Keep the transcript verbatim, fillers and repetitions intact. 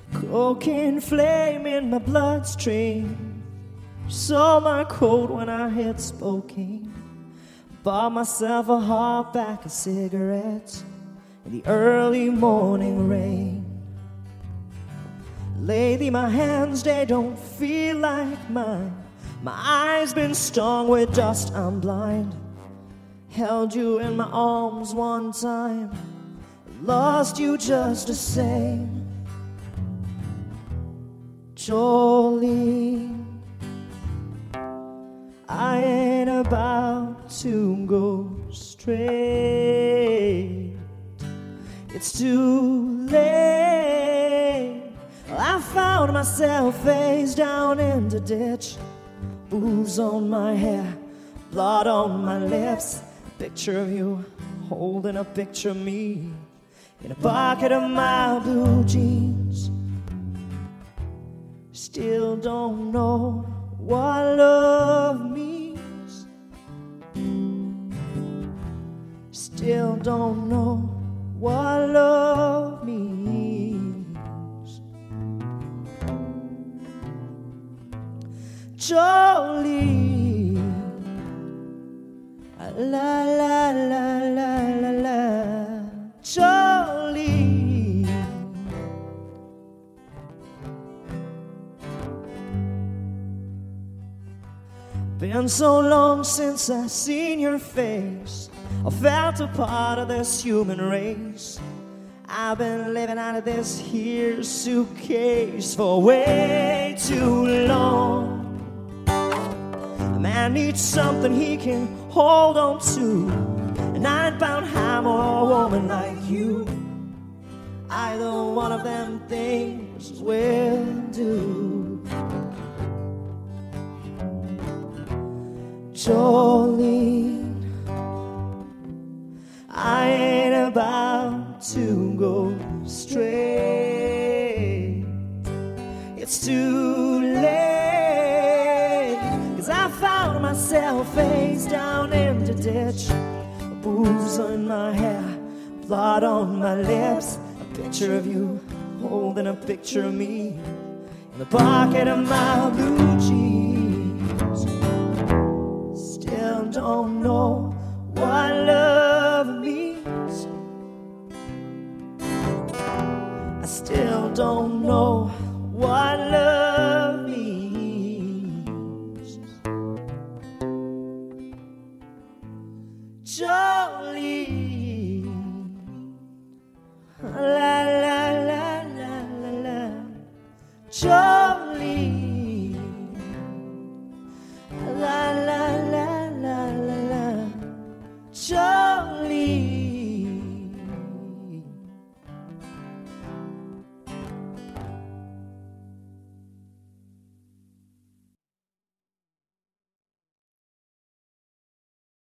Cocaine flame in my bloodstream. Saw my coat when I hit Spokane. Bought myself a hard pack of cigarettes in the early morning rain. Lately my hands, they don't feel like mine. My eyes been stung with dust, I'm blind. Held you in my arms one time, lost you just the same. Jolene, I ain't about to go straight. It's too late. I found myself face down in the ditch. Booze on my hair, blood on my lips. Picture of you holding a picture of me in a pocket of my blue jeans. Still don't know what love means. Still don't know what love means. Jolene, la la la la la la, Jolene. Been so long since I seen your face. I felt a part of this human race. I've been living out of this here suitcase for way too long. A man needs something he can hold on to, and I ain't bound ham or a woman like you. Either one of them things will do. Jolene, I ain't about to go straight. It's too late, 'cause I found myself face down in the ditch. Booze on my hair, blood on my lips. A picture of you holding a picture of me in the pocket of my blue jeans. Still don't know what love means. I still don't know what love means. Jolene.